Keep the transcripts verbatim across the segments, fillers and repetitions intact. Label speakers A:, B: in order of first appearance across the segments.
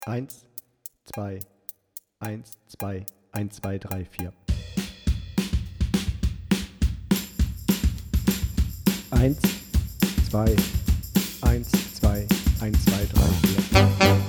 A: Eins, zwei, eins, zwei, eins, zwei, drei, vier. Eins, zwei, eins, zwei, eins, zwei, drei, vier.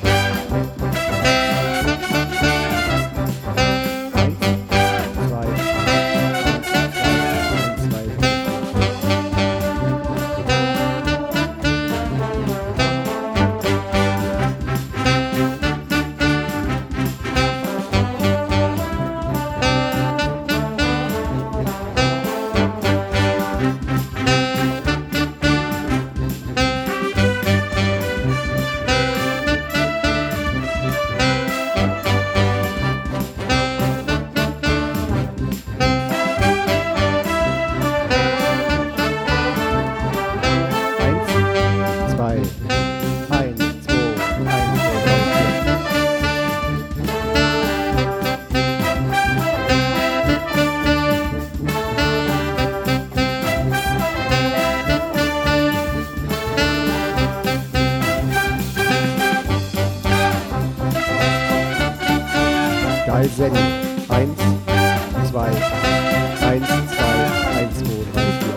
A: Geil Senni. Eins, zwei, eins, zwei, eins, zwei, drei, vier.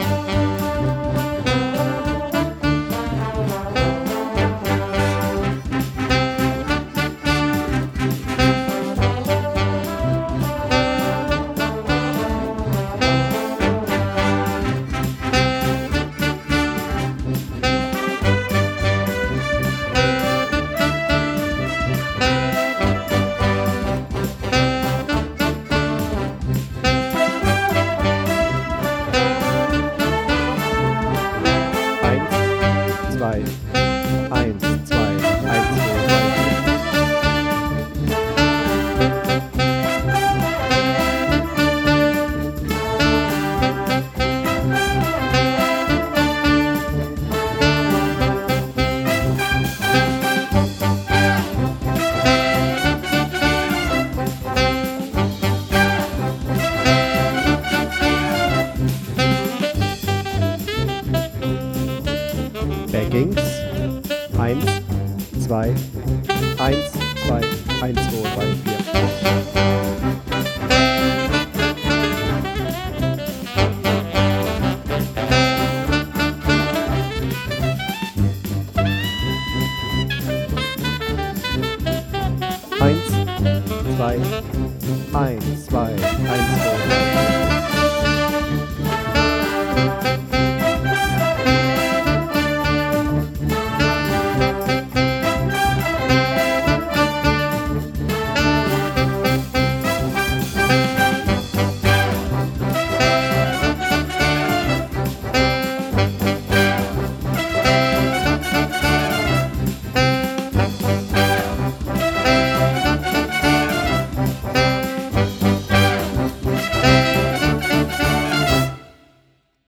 A: Zwei, eins, zwei, eins, zwei, drei, Baggings. Eins, zwei, eins, zwei, eins, zwei, drei, vier. Eins, zwei, eins, zwei, eins, zwei, drei, vier.